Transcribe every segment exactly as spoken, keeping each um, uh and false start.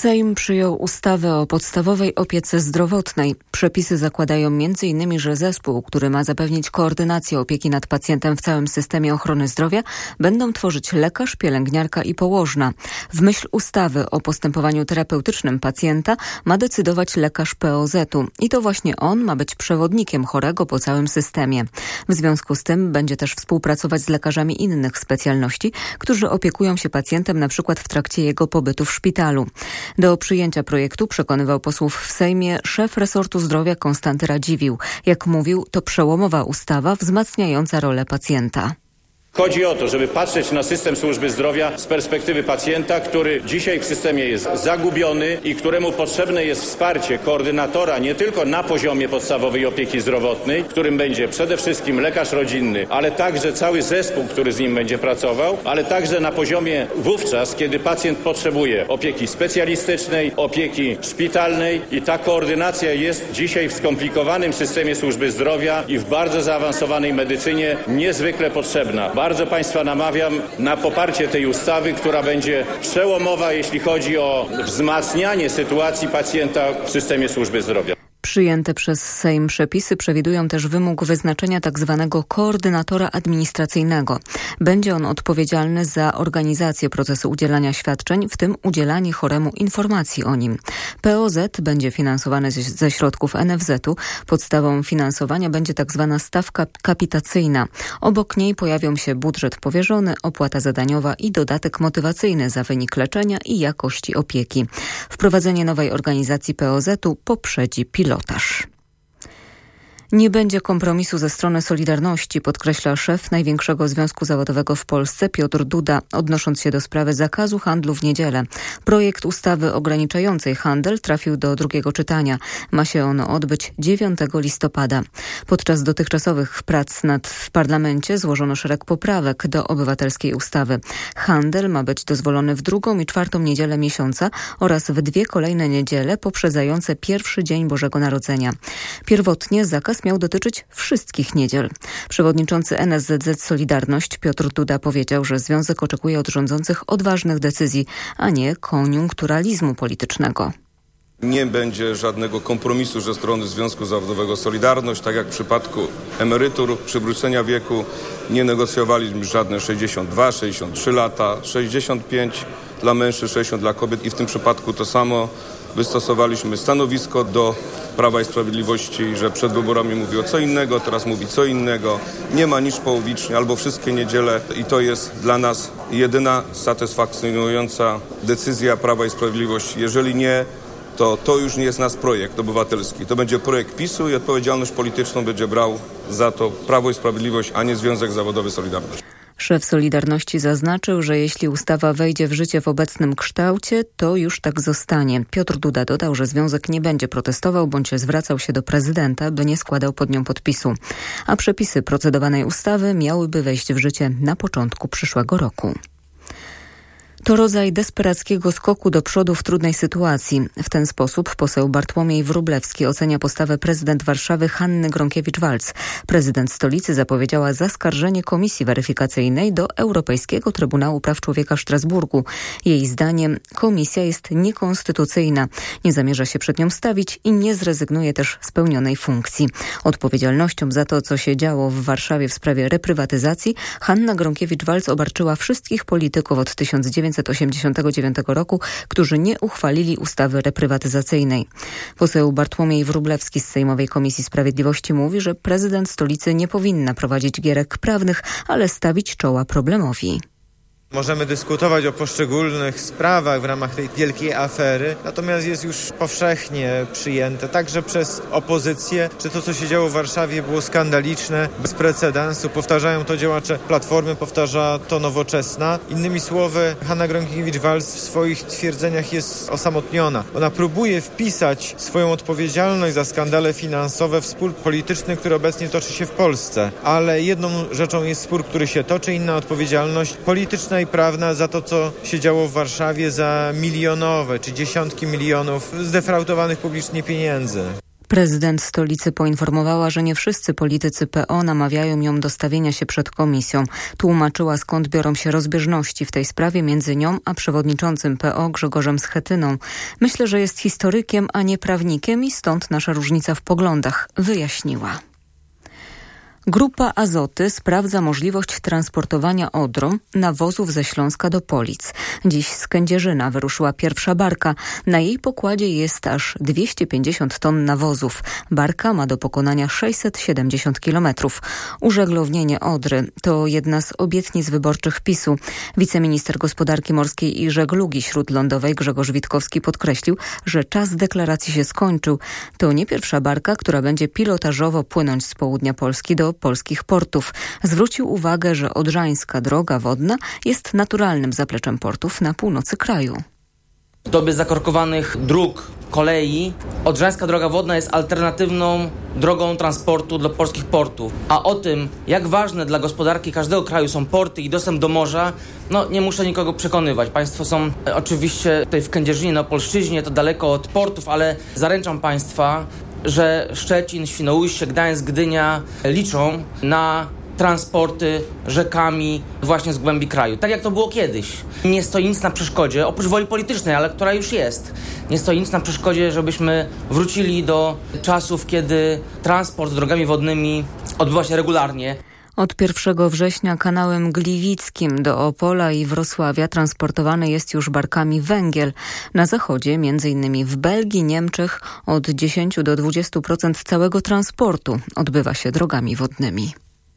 Sejm przyjął ustawę o podstawowej opiece zdrowotnej. Przepisy zakładają między innymi, że zespół, który ma zapewnić koordynację opieki nad pacjentem w całym systemie ochrony zdrowia, będą tworzyć lekarz, pielęgniarka i położna. W myśl ustawy o postępowaniu terapeutycznym pacjenta ma decydować lekarz P O Z-u i to właśnie on ma być przewodnikiem chorego po całym systemie. W związku z tym będzie też współpracować z lekarzami innych specjalności, którzy opiekują się pacjentem na przykład w trakcie jego pobytu w szpitalu. Do przyjęcia projektu przekonywał posłów w Sejmie szef resortu zdrowia Konstanty Radziwiłł. Jak mówił, to przełomowa ustawa wzmacniająca rolę pacjenta. Chodzi o to, żeby patrzeć na system służby zdrowia z perspektywy pacjenta, który dzisiaj w systemie jest zagubiony i któremu potrzebne jest wsparcie koordynatora nie tylko na poziomie podstawowej opieki zdrowotnej, którym będzie przede wszystkim lekarz rodzinny, ale także cały zespół, który z nim będzie pracował, ale także na poziomie wówczas, kiedy pacjent potrzebuje opieki specjalistycznej, opieki szpitalnej i ta koordynacja jest dzisiaj w skomplikowanym systemie służby zdrowia i w bardzo zaawansowanej medycynie niezwykle potrzebna. Bardzo Państwa namawiam na poparcie tej ustawy, która będzie przełomowa, jeśli chodzi o wzmacnianie sytuacji pacjenta w systemie służby zdrowia. Przyjęte przez Sejm przepisy przewidują też wymóg wyznaczenia tzw. koordynatora administracyjnego. Będzie on odpowiedzialny za organizację procesu udzielania świadczeń, w tym udzielanie choremu informacji o nim. P O Z będzie finansowany ze środków N F Z-u. Podstawą finansowania będzie tzw. stawka kapitacyjna. Obok niej pojawią się budżet powierzony, opłata zadaniowa i dodatek motywacyjny za wynik leczenia i jakości opieki. Wprowadzenie nowej organizacji P O Z-u poprzedzi pilotaż. Nie będzie kompromisu ze strony Solidarności, podkreśla szef największego związku zawodowego w Polsce Piotr Duda, odnosząc się do sprawy zakazu handlu w niedzielę. Projekt ustawy ograniczającej handel trafił do drugiego czytania. Ma się ono odbyć dziewiątego listopada. Podczas dotychczasowych prac nad w parlamencie złożono szereg poprawek do obywatelskiej ustawy. Handel ma być dozwolony w drugą i czwartą niedzielę miesiąca oraz w dwie kolejne niedziele poprzedzające pierwszy dzień Bożego Narodzenia. Pierwotnie zakaz miał dotyczyć wszystkich niedziel. Przewodniczący N S Z Z Solidarność Piotr Duda powiedział, że związek oczekuje od rządzących odważnych decyzji, a nie koniunkturalizmu politycznego. Nie będzie żadnego kompromisu ze strony Związku Zawodowego Solidarność, tak jak w przypadku emerytur, przywrócenia wieku. Nie negocjowaliśmy żadne sześćdziesiąt dwa, sześćdziesiąt trzy lata, sześćdziesiąt pięć dla mężczyzn, sześćdziesiąt dla kobiet i w tym przypadku to samo. Wystosowaliśmy stanowisko do Prawa i Sprawiedliwości, że przed wyborami mówiło co innego, teraz mówi co innego. Nie ma nic połowicznie albo wszystkie niedziele i to jest dla nas jedyna satysfakcjonująca decyzja Prawa i Sprawiedliwości. Jeżeli nie, to to już nie jest nasz projekt obywatelski. To będzie projekt PiSu i odpowiedzialność polityczną będzie brał za to Prawo i Sprawiedliwość, a nie Związek Zawodowy Solidarność. Szef Solidarności zaznaczył, że jeśli ustawa wejdzie w życie w obecnym kształcie, to już tak zostanie. Piotr Duda dodał, że związek nie będzie protestował bądź zwracał się do prezydenta, by nie składał pod nią podpisu. A przepisy procedowanej ustawy miałyby wejść w życie na początku przyszłego roku. To rodzaj desperackiego skoku do przodu w trudnej sytuacji. W ten sposób poseł Bartłomiej Wróblewski ocenia postawę prezydent Warszawy Hanny Gronkiewicz-Waltz. Prezydent stolicy zapowiedziała zaskarżenie komisji weryfikacyjnej do Europejskiego Trybunału Praw Człowieka w Strasburgu. Jej zdaniem komisja jest niekonstytucyjna, nie zamierza się przed nią stawić i nie zrezygnuje też z pełnionej funkcji. Odpowiedzialnością za to, co się działo w Warszawie w sprawie reprywatyzacji, Hanna Gronkiewicz-Waltz obarczyła wszystkich polityków od tysiąc dziewięćset osiemdziesiątego dziewiątego roku, którzy nie uchwalili ustawy reprywatyzacyjnej. Poseł Bartłomiej Wróblewski z Sejmowej Komisji Sprawiedliwości mówi, że prezydent stolicy nie powinna prowadzić gierek prawnych, ale stawić czoła problemowi. Możemy dyskutować o poszczególnych sprawach w ramach tej wielkiej afery, natomiast jest już powszechnie przyjęte, także przez opozycję, że to, co się działo w Warszawie, było skandaliczne, bez precedensu. Powtarzają to działacze Platformy, powtarza to Nowoczesna. Innymi słowy, Hanna Gronkiewicz-Waltz w swoich twierdzeniach jest osamotniona. Ona próbuje wpisać swoją odpowiedzialność za skandale finansowe w spór polityczny, który obecnie toczy się w Polsce. Ale jedną rzeczą jest spór, który się toczy, inna odpowiedzialność polityczna i prawna za to, co się działo w Warszawie, za milionowe czy dziesiątki milionów zdefraudowanych publicznie pieniędzy. Prezydent stolicy poinformowała, że nie wszyscy politycy P O namawiają ją do stawienia się przed komisją. Tłumaczyła, skąd biorą się rozbieżności w tej sprawie między nią a przewodniczącym P O Grzegorzem Schetyną. Myślę, że jest historykiem, a nie prawnikiem i stąd nasza różnica w poglądach, wyjaśniła. Grupa Azoty sprawdza możliwość transportowania Odrą nawozów ze Śląska do Polic. Dziś z Kędzierzyna wyruszyła pierwsza barka. Na jej pokładzie jest aż dwieście pięćdziesiąt ton nawozów. Barka ma do pokonania sześćset siedemdziesiąt kilometrów. Użeglownienie Odry to jedna z obietnic wyborczych PiSu. Wiceminister Gospodarki Morskiej i Żeglugi Śródlądowej Grzegorz Witkowski podkreślił, że czas deklaracji się skończył. To nie pierwsza barka, która będzie pilotażowo płynąć z południa Polski do polskich portów. Zwrócił uwagę, że Odrzańska Droga Wodna jest naturalnym zapleczem portów na północy kraju. W dobie zakorkowanych dróg, kolei, Odrzańska Droga Wodna jest alternatywną drogą transportu dla polskich portów. A o tym, jak ważne dla gospodarki każdego kraju są porty i dostęp do morza, no nie muszę nikogo przekonywać. Państwo są e, oczywiście tutaj w Kędzierzynie, na Opolszczyźnie, to daleko od portów, ale zaręczam Państwa, że Szczecin, Świnoujście, Gdańsk, Gdynia liczą na transporty rzekami właśnie z głębi kraju. Tak jak to było kiedyś. Nie stoi nic na przeszkodzie, oprócz woli politycznej, ale która już jest. Nie stoi nic na przeszkodzie, żebyśmy wrócili do czasów, kiedy transport drogami wodnymi odbywa się regularnie. Od pierwszego września kanałem Gliwickim do Opola i Wrocławia transportowany jest już barkami węgiel. Na zachodzie, między innymi w Belgii, Niemczech, od dziesięć do dwudziestu procent całego transportu odbywa się drogami wodnymi.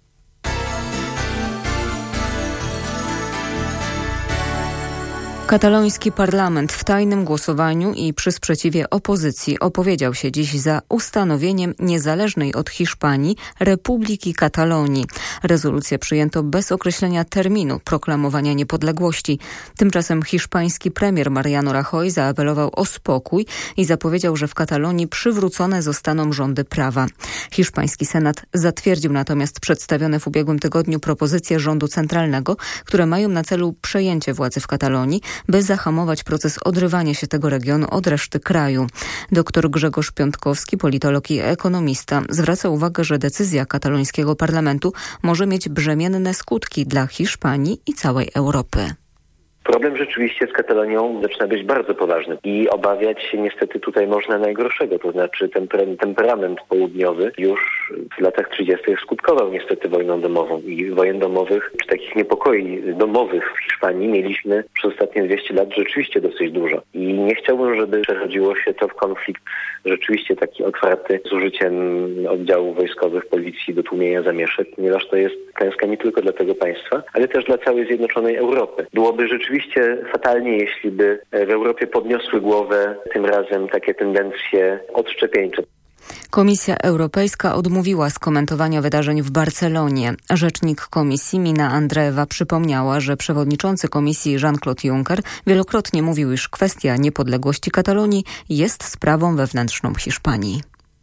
Kataloński parlament w tajnym głosowaniu i przy sprzeciwie opozycji opowiedział się dziś za ustanowieniem niezależnej od Hiszpanii Republiki Katalonii. Rezolucję przyjęto bez określenia terminu proklamowania niepodległości. Tymczasem hiszpański premier Mariano Rajoy zaapelował o spokój i zapowiedział, że w Katalonii przywrócone zostaną rządy prawa. Hiszpański senat zatwierdził natomiast przedstawione w ubiegłym tygodniu propozycje rządu centralnego, które mają na celu przejęcie władzy w Katalonii, by zahamować proces odrywania się tego regionu od reszty kraju. Doktor Grzegorz Piątkowski, politolog i ekonomista, zwraca uwagę, że decyzja katalońskiego parlamentu może mieć brzemienne skutki dla Hiszpanii i całej Europy. Problem rzeczywiście z Katalonią zaczyna być bardzo poważny i obawiać się niestety tutaj można najgorszego, to znaczy temper- temperament południowy już w latach trzydziestych skutkował niestety wojną domową i wojen domowych, czy takich niepokoi domowych w Hiszpanii mieliśmy przez ostatnie dwieście lat rzeczywiście dosyć dużo i nie chciałbym, żeby przerodziło się to w konflikt rzeczywiście taki otwarty z użyciem oddziałów wojskowych, policji do tłumienia zamieszek, ponieważ to jest klęska nie tylko dla tego państwa, ale też dla całej zjednoczonej Europy. Byłoby rzeczywiście Oczywiście fatalnie, jeśli by w Europie podniosły głowę tym razem takie tendencje odszczepieńcze. Komisja Europejska odmówiła skomentowania wydarzeń w Barcelonie. Rzecznik komisji Mina Andreeva przypomniała, że przewodniczący komisji Jean-Claude Juncker wielokrotnie mówił, iż kwestia niepodległości Katalonii jest sprawą wewnętrzną Hiszpanii.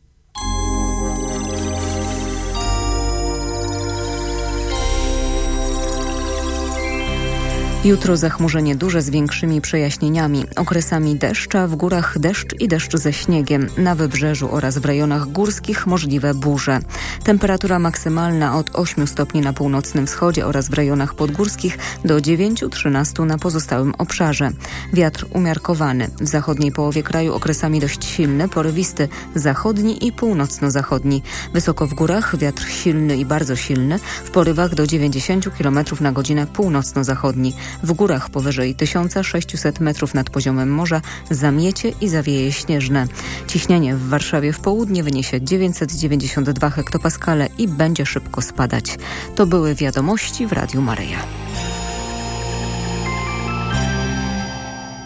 Jutro zachmurzenie duże z większymi przejaśnieniami, okresami deszcza, w górach deszcz i deszcz ze śniegiem, na wybrzeżu oraz w rejonach górskich możliwe burze. Temperatura maksymalna od ośmiu stopni na północnym wschodzie oraz w rejonach podgórskich do dziewięciu do trzynastu na pozostałym obszarze. Wiatr umiarkowany, w zachodniej połowie kraju okresami dość silny, porywisty, zachodni i północno-zachodni. Wysoko w górach wiatr silny i bardzo silny, w porywach do dziewięćdziesięciu kilometrów na godzinę północno-zachodni. W górach powyżej tysiąc sześćset metrów nad poziomem morza zamiecie i zawieje śnieżne. Ciśnienie w Warszawie w południe wyniesie dziewięćset dziewięćdziesiąt dwa hektopaskale i będzie szybko spadać. To były wiadomości w Radiu Maryja.